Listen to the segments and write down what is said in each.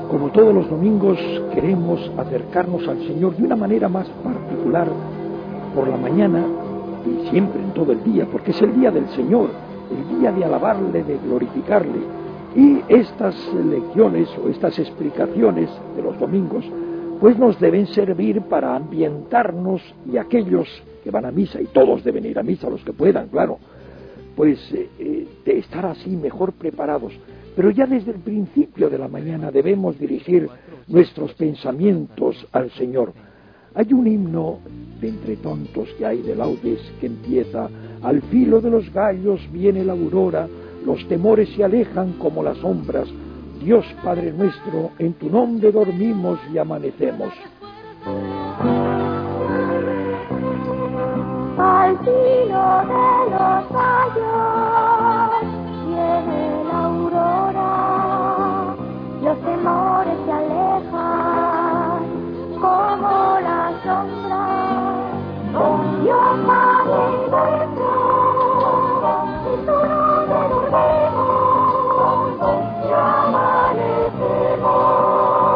Como todos los domingos, queremos acercarnos al Señor de una manera más particular por la mañana y siempre en todo el día, porque es el día del Señor, el día de alabarle, de glorificarle. Y estas lecciones o estas explicaciones de los domingos, pues nos deben servir para ambientarnos, y aquellos que van a misa, y todos deben ir a misa, los que puedan, claro, pues de estar así mejor preparados. Pero ya desde el principio de la mañana debemos dirigir nuestros pensamientos al Señor. Hay un himno de Entre Tontos que hay de laudes que empieza: al filo de los gallos viene la aurora, los temores se alejan como las sombras, Dios Padre nuestro, en tu nombre dormimos y amanecemos. Al filo de los gallos viene la aurora, los temores se alejan como las sombras, con Dios Padre nuestro, en tu nombre dormimos y amanecemos.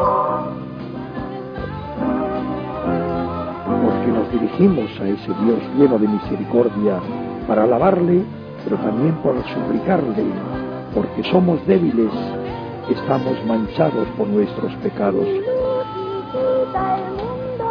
Porque nos dirigimos a ese Dios lleno de misericordia para alabarle, pero también para suplicarle, porque somos débiles, estamos manchados por nuestros pecados. Visita el mundo,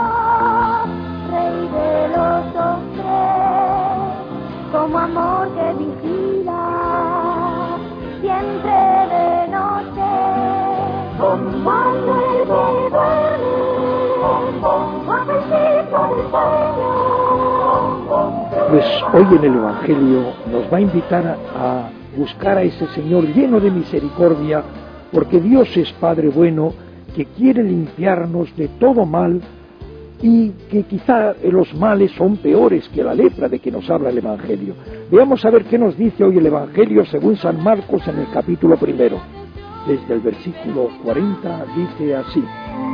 Rey de los hombres, como amor que vigila, siempre de noche, cuando el que duerme, guapecito del sueño. Pues hoy en el Evangelio nos va a invitar a buscar a ese Señor lleno de misericordia, porque Dios es Padre bueno, que quiere limpiarnos de todo mal, y que quizá los males son peores que la lepra de que nos habla el Evangelio. Veamos a ver qué nos dice hoy el Evangelio según San Marcos en el capítulo 1. Desde el versículo 40 dice así: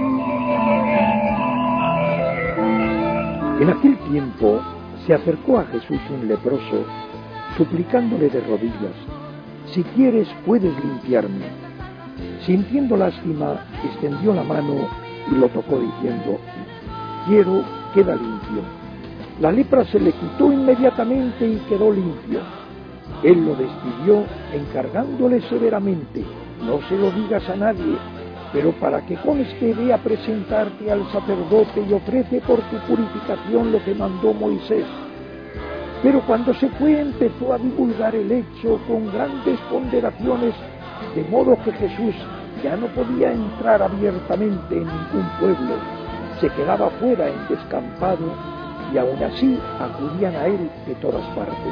En aquel tiempo se acercó a Jesús un leproso, suplicándole de rodillas: si quieres puedes limpiarme. Sintiendo lástima, extendió la mano y lo tocó diciendo: quiero, queda limpio. La lepra se le quitó inmediatamente y quedó limpio. Él lo despidió encargándole severamente: no se lo digas a nadie, pero para que conste ve a presentarte al sacerdote y ofrece por tu purificación lo que mandó Moisés. Pero cuando se fue empezó a divulgar el hecho con grandes ponderaciones, de modo que Jesús ya no podía entrar abiertamente en ningún pueblo, se quedaba fuera en descampado, y aún así acudían a él de todas partes.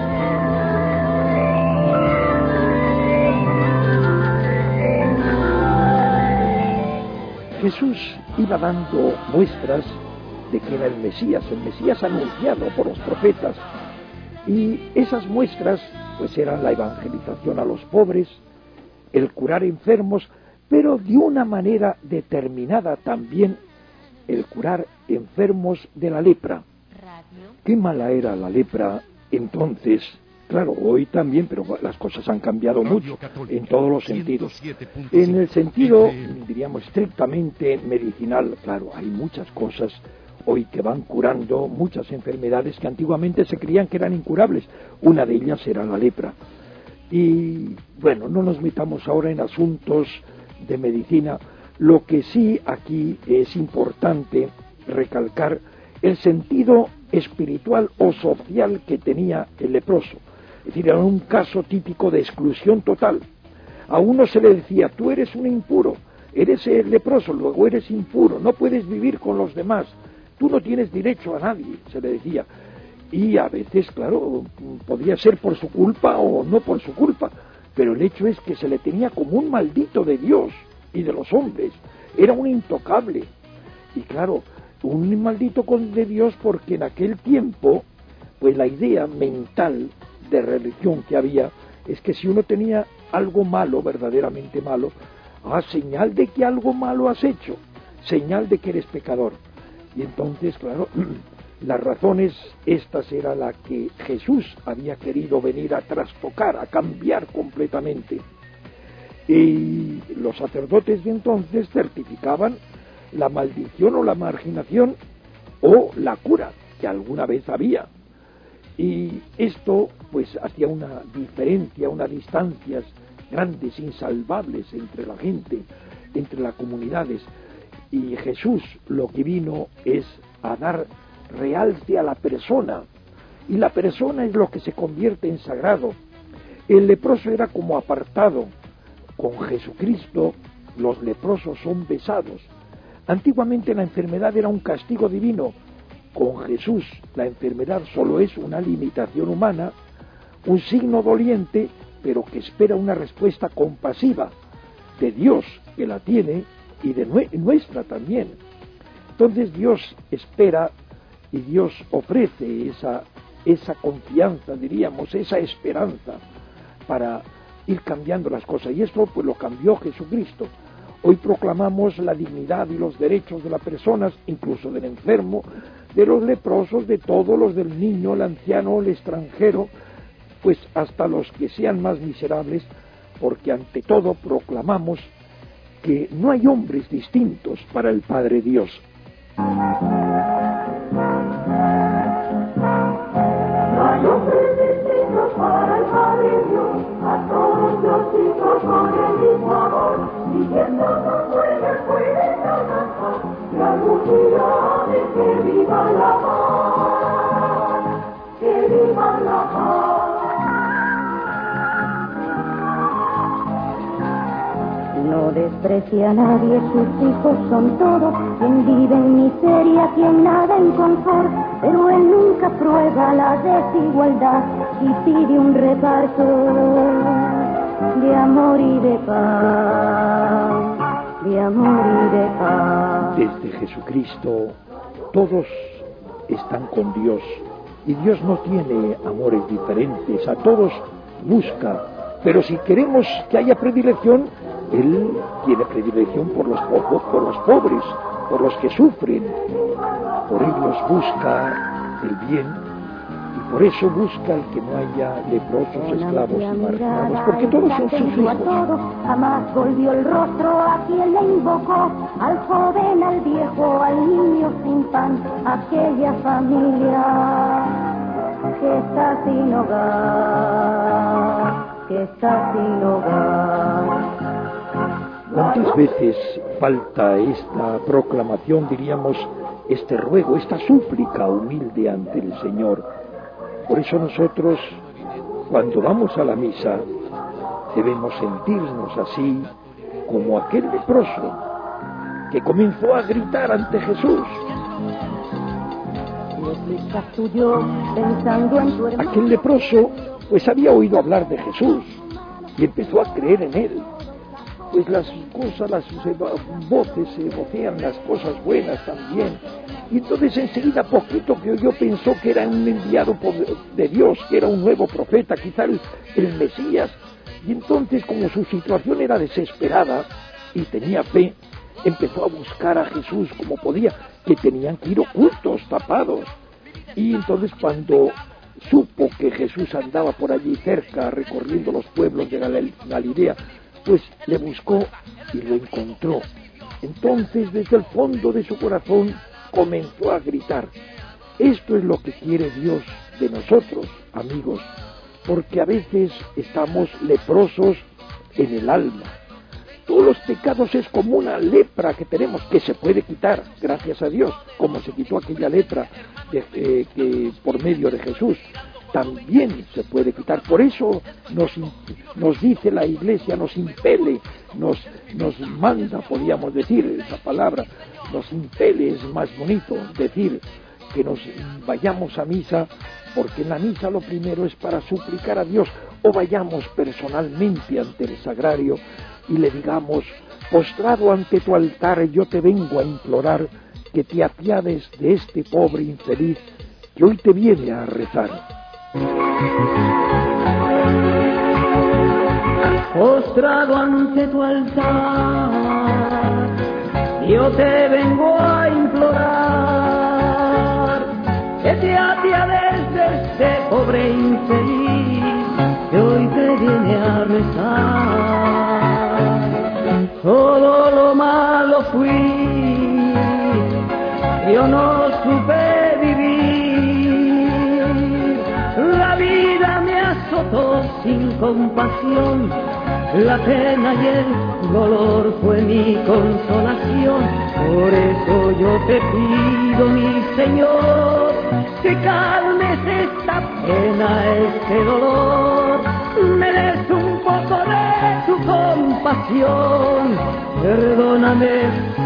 Jesús iba dando muestras de que era el Mesías anunciado por los profetas, y esas muestras pues eran la evangelización a los pobres, el curar enfermos, pero de una manera determinada también el curar enfermos de la lepra. Qué mala era la lepra entonces. Claro, hoy también, pero las cosas han cambiado mucho en todos los sentidos. En el sentido, diríamos, estrictamente medicinal, claro, hay muchas cosas hoy que van curando muchas enfermedades que antiguamente se creían que eran incurables. Una de ellas era la lepra. Y bueno, no nos metamos ahora en asuntos de medicina. Lo que sí aquí es importante recalcar el sentido espiritual o social que tenía el leproso. Es decir, era un caso típico de exclusión total. A uno se le decía: tú eres un impuro, eres el leproso, luego eres impuro, no puedes vivir con los demás, tú no tienes derecho a nadie, se le decía. Y a veces, claro, podía ser por su culpa o no por su culpa, pero el hecho es que se le tenía como un maldito de Dios y de los hombres, era un intocable. Y claro, un maldito de Dios, porque en aquel tiempo, pues la idea mental de religión que había es que si uno tenía algo malo, verdaderamente malo, señal de que algo malo has hecho, señal de que eres pecador. Y entonces, claro, las razones estas era la que Jesús había querido venir a trastocar, a cambiar completamente. Y los sacerdotes de entonces certificaban la maldición o la marginación o la cura que alguna vez había. Y esto pues hacía una diferencia, unas distancias grandes, insalvables entre la gente, entre las comunidades. Y Jesús lo que vino es a dar realce a la persona, y la persona es lo que se convierte en sagrado. El leproso era como apartado. Con Jesucristo los leprosos son besados. Antiguamente la enfermedad era un castigo divino. Con Jesús la enfermedad solo es una limitación humana, un signo doliente, pero que espera una respuesta compasiva de Dios, que la tiene, y de nuestra también. Entonces Dios espera y Dios ofrece esa confianza, diríamos, esa esperanza para ir cambiando las cosas. Y esto pues lo cambió Jesucristo. Hoy proclamamos la dignidad y los derechos de las personas, incluso del enfermo, de los leprosos, de todos los del niño, el anciano, el extranjero, pues hasta los que sean más miserables, porque ante todo proclamamos que no hay hombres distintos para el Padre Dios. No hay hombres distintos para el Padre Dios, a todos los hijos con el mismo amor, diciendo no puede alcanzar, y algún día de que viva la paz, que viva la paz. No desprecia a nadie, sus hijos son todos, quien vive en miseria, quien nada en confort, pero él nunca prueba la desigualdad y pide un reparto de amor y de paz, de amor y de paz. Desde Jesucristo todos están con Dios, y Dios no tiene amores diferentes, a todos busca, pero si queremos que haya predilección, Él tiene predilección por los pobres, por los que sufren. Por ellos busca el bien, y por eso busca el que no haya leprosos, esclavos y marginados, porque todos son sus hijos. Jamás volvió el rostro a quien le invocó, al joven, al viejo, al niño sin pan, aquella familia que está sin hogar, que está sin hogar. ¿Cuántas veces falta esta proclamación, diríamos, este ruego, esta súplica humilde ante el Señor? Por eso nosotros, cuando vamos a la misa, debemos sentirnos así como aquel leproso que comenzó a gritar ante Jesús. Aquel leproso pues había oído hablar de Jesús y empezó a creer en él. Pues las cosas, las voces se vocean, las cosas buenas también. Y entonces enseguida poquito que oyó pensó que era un enviado de Dios, que era un nuevo profeta, quizá el Mesías. Y entonces, como su situación era desesperada y tenía fe, empezó a buscar a Jesús como podía, que tenían que ir ocultos, tapados. Y entonces cuando supo que Jesús andaba por allí cerca, recorriendo los pueblos de Galilea, pues le buscó y lo encontró. Entonces, desde el fondo de su corazón, comenzó a gritar. Esto es lo que quiere Dios de nosotros, amigos, porque a veces estamos leprosos en el alma. Todos los pecados es como una lepra que tenemos, que se puede quitar, gracias a Dios, como se quitó aquella lepra que por medio de Jesús. También se puede quitar. Por eso nos dice la Iglesia, nos impele, nos manda, podríamos decir esa palabra, nos impele, es más bonito decir que nos vayamos a misa, porque en la misa lo primero es para suplicar a Dios, o vayamos personalmente ante el sagrario y le digamos: postrado ante tu altar yo te vengo a implorar que te apiades de este pobre infeliz que hoy te viene a rezar. Postrado ante tu altar, yo te vengo a implorar que te apiades de este pobre infeliz que hoy te viene a rezar. sin compasión, la pena y el dolor fue mi consolación. Por eso yo te pido, mi Señor, que calmes esta pena, este dolor. Me des un poco de tu compasión, perdóname,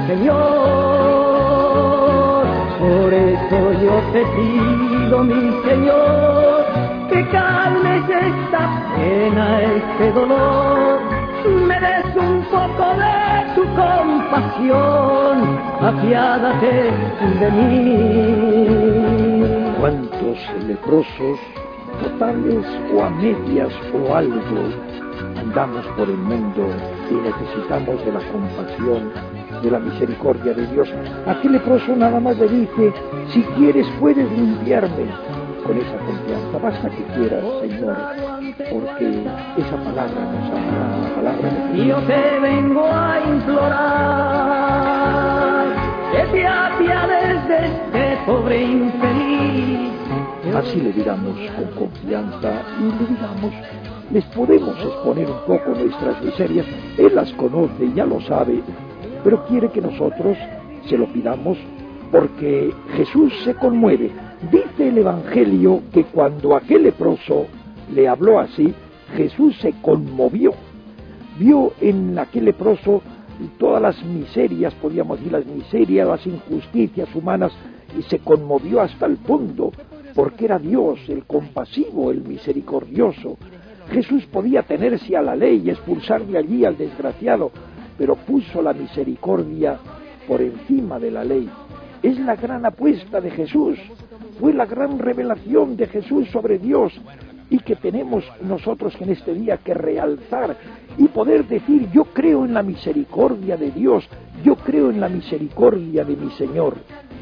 Señor. Por eso yo te pido, mi Señor, que calmes esta pena, este dolor. Me des un poco de tu compasión, apiádate de mí. ¿Cuántos leprosos, totales o a medias o algo, andamos por el mundo y necesitamos de la compasión, de la misericordia de Dios? Aquel leproso nada más le dice: si quieres puedes limpiarme. Con esa confianza, basta que quieras, Señor, porque esa palabra nos habla, la palabra de Dios. Yo te vengo a implorar que te apiades de este pobre infeliz. Así le digamos con confianza y le digamos, les podemos exponer un poco nuestras miserias. Él las conoce, ya lo sabe, pero quiere que nosotros se lo pidamos porque Jesús se conmueve. Dice el Evangelio que cuando aquel leproso le habló así, Jesús se conmovió. Vio en aquel leproso todas las miserias, podríamos decir las miserias, las injusticias humanas, y se conmovió hasta el fondo, porque era Dios, el compasivo, el misericordioso. Jesús podía tenerse a la ley y expulsar de allí al desgraciado, pero puso la misericordia por encima de la ley. Es la gran apuesta de Jesús, fue la gran revelación de Jesús sobre Dios, y que tenemos nosotros en este día que realzar y poder decir: yo creo en la misericordia de Dios, yo creo en la misericordia de mi Señor.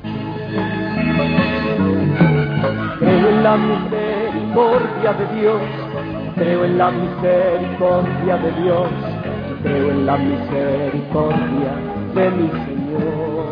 Creo en la misericordia de Dios, creo en la misericordia de Dios, creo en la misericordia de mi Señor.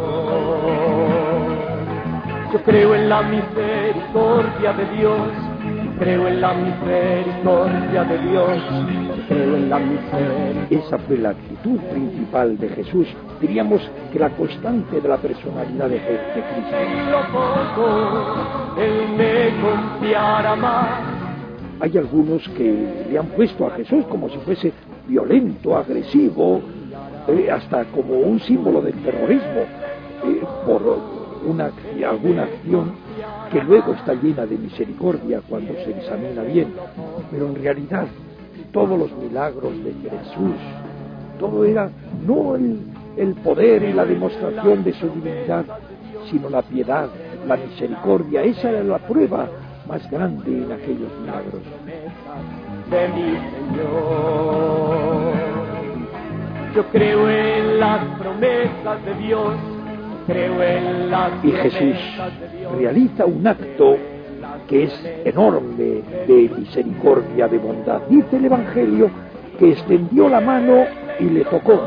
Yo creo en la misericordia de Dios, creo en la misericordia de Dios, creo en la misericordia. Esa fue la actitud principal de Jesús, diríamos que la constante de la personalidad de Cristo. En lo poco, Él me confiará más. Hay algunos que le han puesto a Jesús como si fuese violento, agresivo, hasta como un símbolo del terrorismo, por alguna acción que luego está llena de misericordia cuando se examina bien. Pero en realidad todos los milagros de Jesús, todo era no el poder y la demostración de su divinidad, sino la piedad, la misericordia. Esa era la prueba más grande en aquellos milagros. De mi Señor, yo creo en las promesas de Dios, creo en las y Jesús realiza un acto que es enorme de misericordia, de bondad. Dice el Evangelio que extendió la mano y le tocó.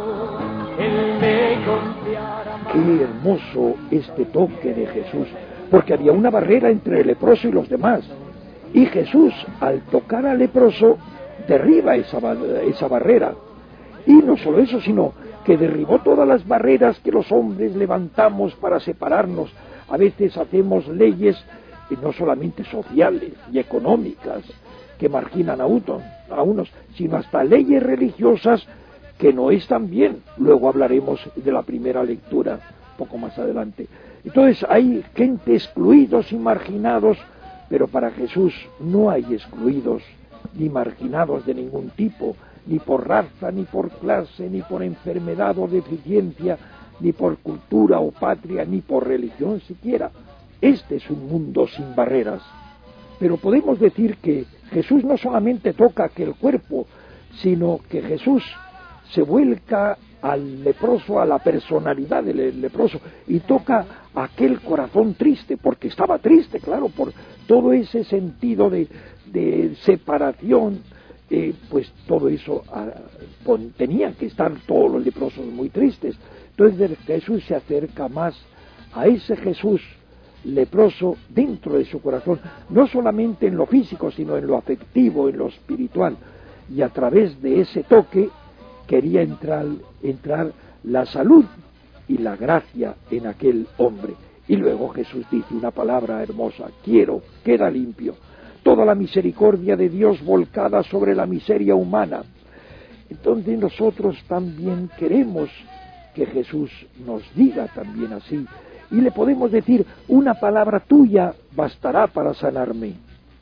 Qué hermoso este toque de Jesús, porque había una barrera entre el leproso y los demás, y Jesús, al tocar al leproso, derriba esa barrera. Y no solo eso, sino que derribó todas las barreras que los hombres levantamos para separarnos. A veces hacemos leyes no solamente sociales y económicas que marginan a unos, sino hasta leyes religiosas que no están bien. Luego hablaremos de la primera lectura, poco más adelante. Entonces hay gente excluidos y marginados, pero para Jesús no hay excluidos ni marginados de ningún tipo, ni por raza, ni por clase, ni por enfermedad o deficiencia, ni por cultura o patria, ni por religión siquiera. Este es un mundo sin barreras. Pero podemos decir que Jesús no solamente toca aquel cuerpo, sino que Jesús se vuelca al leproso, a la personalidad del leproso, y toca aquel corazón triste, porque estaba triste, claro, por todo ese sentido de separación. Pues todo eso tenían que estar todos los leprosos muy tristes. Entonces Jesús se acerca más a ese Jesús leproso dentro de su corazón, no solamente en lo físico, sino en lo afectivo, en lo espiritual, y a través de ese toque quería entrar la salud y la gracia en aquel hombre. Y luego Jesús dice una palabra hermosa: quiero, queda limpio. Toda la misericordia de Dios volcada sobre la miseria humana. Entonces nosotros también queremos que Jesús nos diga también así, y le podemos decir: una palabra tuya bastará para sanarme.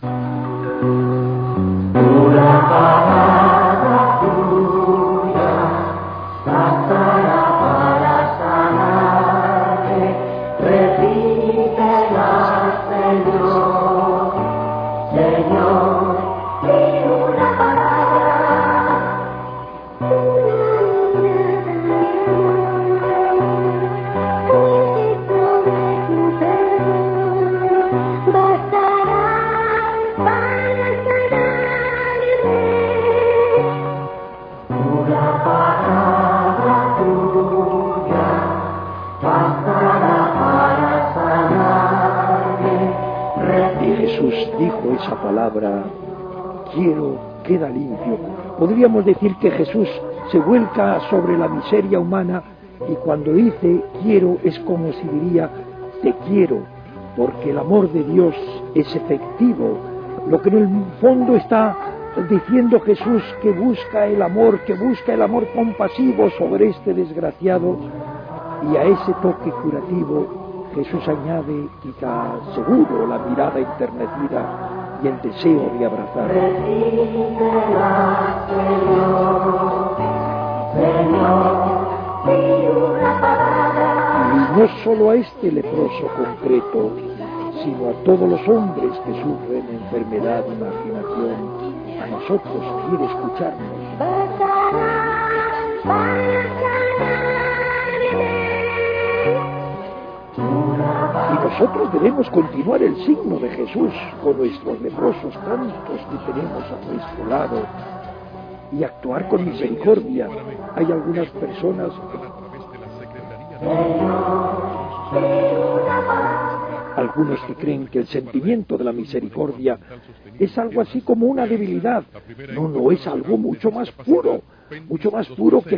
Una palabra tuya bastará para sanarme. Repítela, Señor, Señor, y una palabra. Jesús dijo esa palabra: quiero, queda limpio. Podríamos decir que Jesús se vuelca sobre la miseria humana, y cuando dice quiero es como si diría: te quiero, porque el amor de Dios es efectivo. Lo que en el fondo está diciendo Jesús, que busca el amor compasivo sobre este desgraciado, y a ese toque curativo Jesús añade, quizá seguro, la mirada enternecida y el deseo de abrazar. Y no solo a este leproso concreto, sino a todos los hombres que sufren enfermedad y marginación. A nosotros quiere escucharnos. Y nosotros debemos continuar el signo de Jesús con nuestros leprosos, tantos que tenemos a nuestro lado, y actuar con misericordia. Hay algunas personas algunos que creen que el sentimiento de la misericordia es algo así como una debilidad. No, es algo mucho más puro que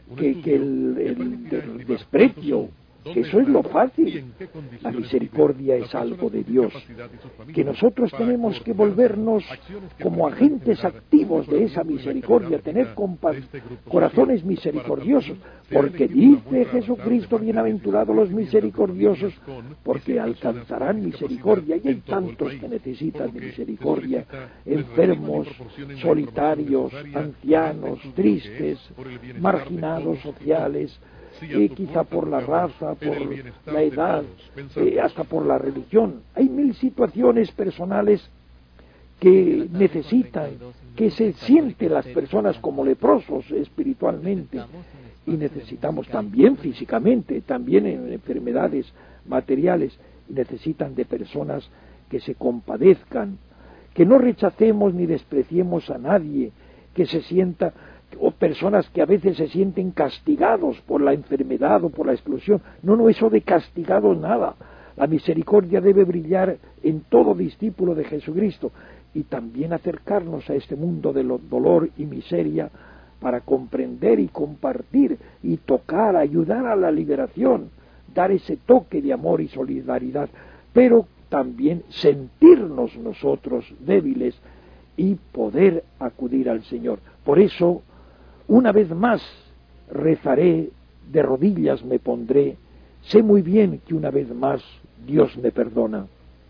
el desprecio. Eso es lo fácil. La misericordia es algo de Dios, que nosotros tenemos que volvernos como agentes activos de esa misericordia, tener corazones misericordiosos, porque dice Jesucristo: bienaventurados los misericordiosos, porque alcanzarán misericordia. Y hay tantos que necesitan de misericordia: enfermos, solitarios, ancianos, tristes, marginados sociales, quizá por la raza, por la edad, hasta por la religión. Hay mil situaciones personales que necesitan, que se sienten las personas como leprosos espiritualmente, y necesitamos también físicamente, también en enfermedades materiales, necesitan de personas que se compadezcan, que no rechacemos ni despreciemos a nadie, que se sienta, o personas que a veces se sienten castigados por la enfermedad o por la exclusión. No, eso de castigados nada. La misericordia debe brillar en todo discípulo de Jesucristo, y también acercarnos a este mundo de dolor y miseria para comprender y compartir y tocar, ayudar a la liberación, dar ese toque de amor y solidaridad, pero también sentirnos nosotros débiles y poder acudir al Señor. Por eso, una vez más rezaré, de rodillas me pondré, sé muy bien que una vez más Dios me perdona.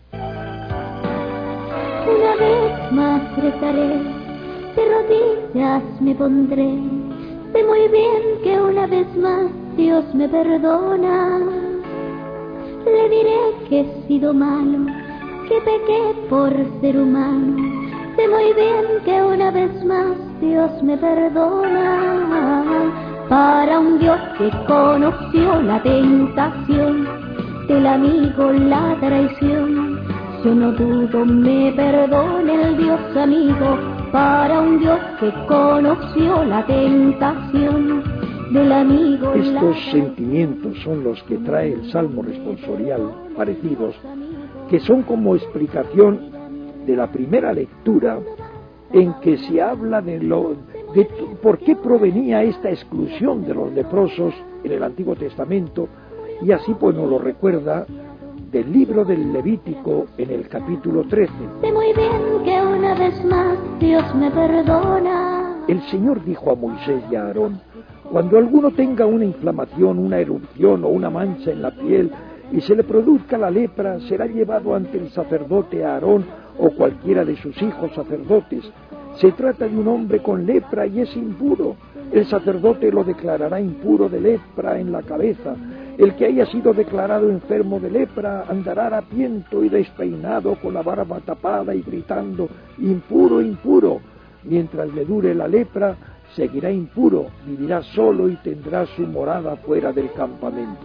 Una vez más rezaré, de rodillas me pondré, sé muy bien que una vez más Dios me perdona. Le diré que he sido malo, que pequé por ser humano, sé muy bien que una vez más Dios me perdona. Para un Dios que conoció la tentación del amigo, la traición, yo no dudo me perdone el Dios amigo. Para un Dios que conoció la tentación del amigo. Estos sentimientos son los que trae el Salmo responsorial, parecidos, que son como explicación de la primera lectura en que se habla de por qué provenía esta exclusión de los leprosos en el Antiguo Testamento, y así pues nos lo recuerda del libro del Levítico en el capítulo 13. Sé muy bien que una vez más Dios me perdona. El Señor dijo a Moisés y a Aarón: cuando alguno tenga una inflamación, una erupción o una mancha en la piel y se le produzca la lepra, será llevado ante el sacerdote Aarón o cualquiera de sus hijos sacerdotes. Se trata de un hombre con lepra y es impuro. El sacerdote lo declarará impuro de lepra en la cabeza. El que haya sido declarado enfermo de lepra andará harapiento y despeinado, con la barba tapada y gritando: impuro, impuro. Mientras le dure la lepra, seguirá impuro, vivirá solo y tendrá su morada fuera del campamento.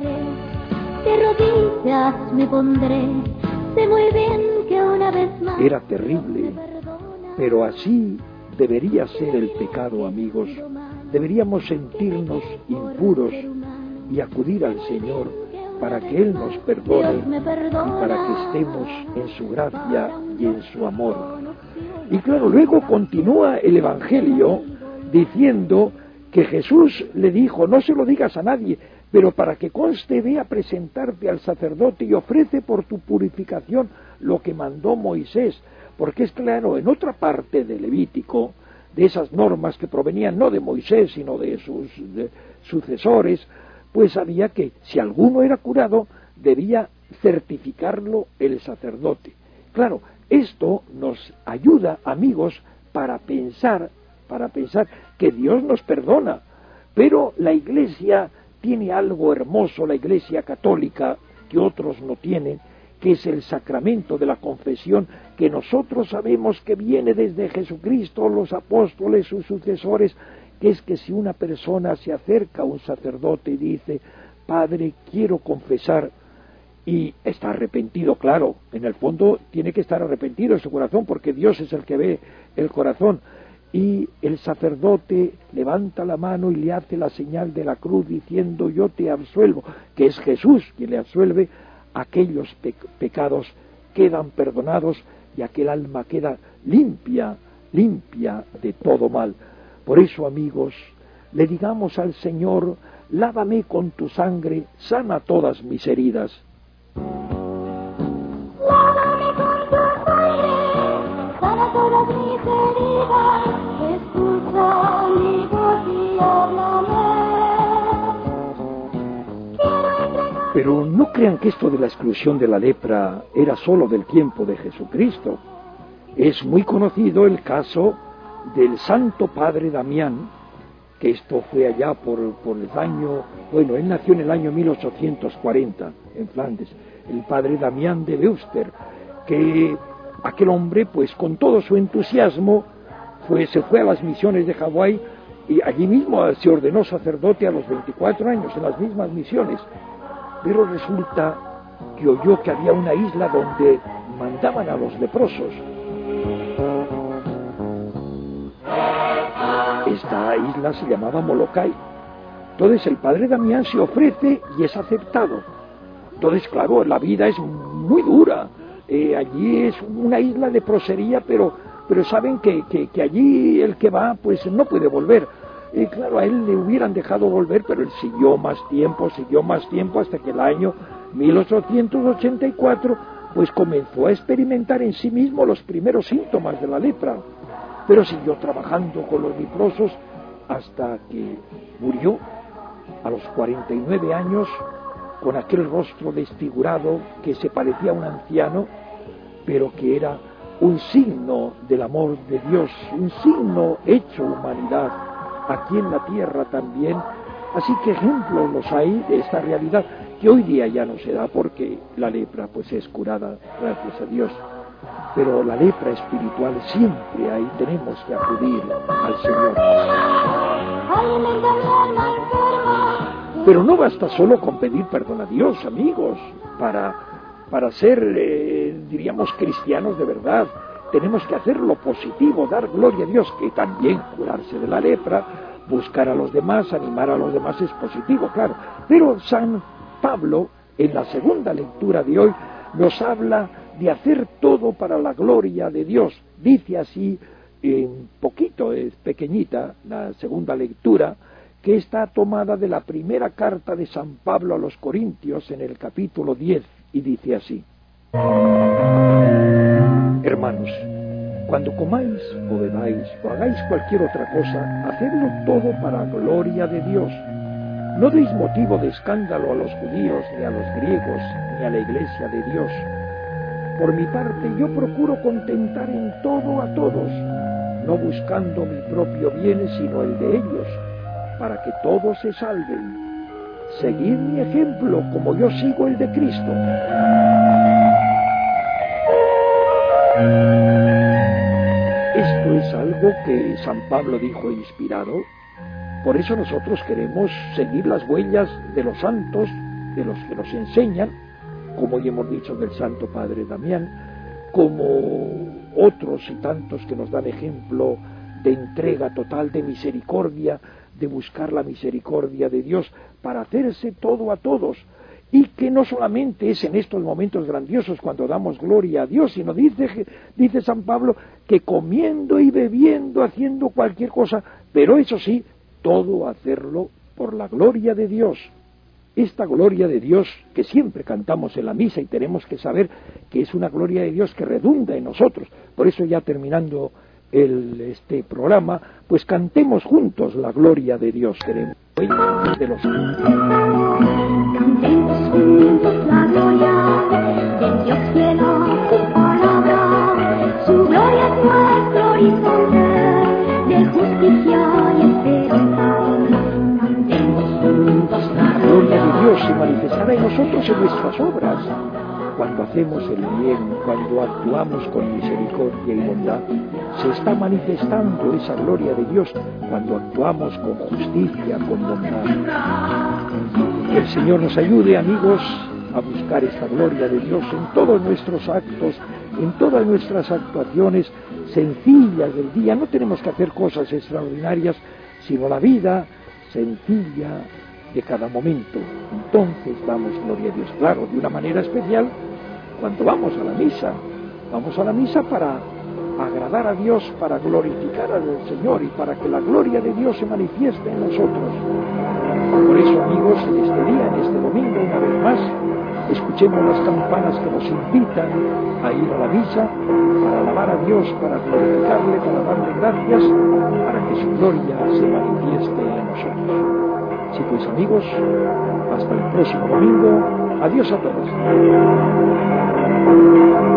De rodillas me pondré, sé muy bien que una vez más. Era terrible, pero así debería ser el pecado, amigos. Deberíamos sentirnos impuros y acudir al Señor para que Él nos perdone y para que estemos en su gracia y en su amor. Y claro, luego continúa el Evangelio diciendo que Jesús le dijo: no se lo digas a nadie, pero para que conste, ve a presentarte al sacerdote y ofrece por tu purificación lo que mandó Moisés. Porque es claro, en otra parte del Levítico, de esas normas que provenían no de Moisés, sino de sus sucesores, pues había que, si alguno era curado, debía certificarlo el sacerdote. Claro, esto nos ayuda, amigos, para pensar que Dios nos perdona, pero la Iglesia tiene algo hermoso, la Iglesia católica, que otros no tienen, que es el sacramento de la confesión, que nosotros sabemos que viene desde Jesucristo, los apóstoles, sus sucesores, que es que si una persona se acerca a un sacerdote y dice: Padre, quiero confesar, y está arrepentido, claro, en el fondo tiene que estar arrepentido en su corazón, porque Dios es el que ve el corazón, y el sacerdote levanta la mano y le hace la señal de la cruz diciendo: yo te absuelvo, que es Jesús quien le absuelve, aquellos pecados quedan perdonados y aquel alma queda limpia de todo mal. Por eso, amigos, le digamos al Señor: lávame con tu sangre, sana todas mis heridas. Lávame con tu sangre, sana todas mis heridas, escucha mi voz y háblame. Pero no crean que esto de la exclusión de la lepra era solo del tiempo de Jesucristo. Es muy conocido el caso del Santo Padre Damián, que esto fue allá por el año, bueno, él nació en el año 1840 en Flandes, el Padre Damián de Veuster, que aquel hombre, pues con todo su entusiasmo, se fue a las misiones de Hawái y allí mismo se ordenó sacerdote a los 24 años en las mismas misiones. Pero resulta que oyó que había una isla donde mandaban a los leprosos. Esta isla se llamaba Molokai. Entonces el Padre Damián se ofrece y es aceptado. Entonces, claro, la vida es muy dura. Allí es una isla de prosería, pero saben que allí el que va pues no puede volver. Y claro, a él le hubieran dejado volver, pero él siguió más tiempo, hasta que el año 1884, pues comenzó a experimentar en sí mismo los primeros síntomas de la lepra. Pero siguió trabajando con los leprosos hasta que murió a los 49 años, con aquel rostro desfigurado que se parecía a un anciano, pero que era un signo del amor de Dios, un signo hecho humanidad, aquí en la tierra también. Así que ejemplos los hay de esta realidad, que hoy día ya no se da porque la lepra pues es curada, gracias a Dios. Pero la lepra espiritual siempre ahí tenemos que acudir al Señor. Pero no basta solo con pedir perdón a Dios, amigos, para ser, diríamos, cristianos de verdad. Tenemos que hacer lo positivo, dar gloria a Dios, que también curarse de la lepra, buscar a los demás, animar a los demás es positivo, claro. Pero San Pablo, en la segunda lectura de hoy, nos habla de hacer todo para la gloria de Dios. Dice así, un poquito, es pequeñita la segunda lectura, que está tomada de la primera carta de San Pablo a los Corintios en el capítulo 10, y dice así: Hermanos, cuando comáis o bebáis o hagáis cualquier otra cosa, hacedlo todo para gloria de Dios. No deis motivo de escándalo a los judíos, ni a los griegos, ni a la iglesia de Dios. Por mi parte, yo procuro contentar en todo a todos, no buscando mi propio bien, sino el de ellos, para que todos se salven. Seguid mi ejemplo, como yo sigo el de Cristo. Esto es algo que San Pablo dijo inspirado. Por eso nosotros queremos seguir las huellas de los santos, de los que nos enseñan, como hoy hemos dicho del Santo Padre Damián, como otros y tantos que nos dan ejemplo de entrega total, de misericordia, de buscar la misericordia de Dios para hacerse todo a todos, y que no solamente es en estos momentos grandiosos cuando damos gloria a Dios, sino dice San Pablo que comiendo y bebiendo, haciendo cualquier cosa, pero eso sí, todo hacerlo por la gloria de Dios. Esta gloria de Dios que siempre cantamos en la misa, y tenemos que saber que es una gloria de Dios que redunda en nosotros. Por eso, ya terminando este programa, pues cantemos juntos la gloria de Dios. Queremos de los cantemos juntos la gloria del Dios cielo, su palabra, su gloria es nuestro horizonte de justicia y esperanza. Cantemos juntos la gloria de Dios se manifestará en nosotros en nuestras obras. Cuando hacemos el bien, cuando actuamos con misericordia y bondad, se está manifestando esa gloria de Dios cuando actuamos con justicia, con bondad. Que el Señor nos ayude, amigos, a buscar esta gloria de Dios en todos nuestros actos, en todas nuestras actuaciones sencillas del día. No tenemos que hacer cosas extraordinarias, sino la vida sencilla de cada momento. Entonces damos gloria a Dios, claro, de una manera especial cuando vamos a la misa para agradar a Dios, para glorificar al Señor y para que la gloria de Dios se manifieste en nosotros. Por eso, amigos, en este día, en este domingo, una vez más, escuchemos las campanas que nos invitan a ir a la misa para alabar a Dios, para glorificarle, para darle gracias, para que su gloria se manifieste en nosotros. Sí, pues, amigos, hasta el próximo domingo. Adiós a todos.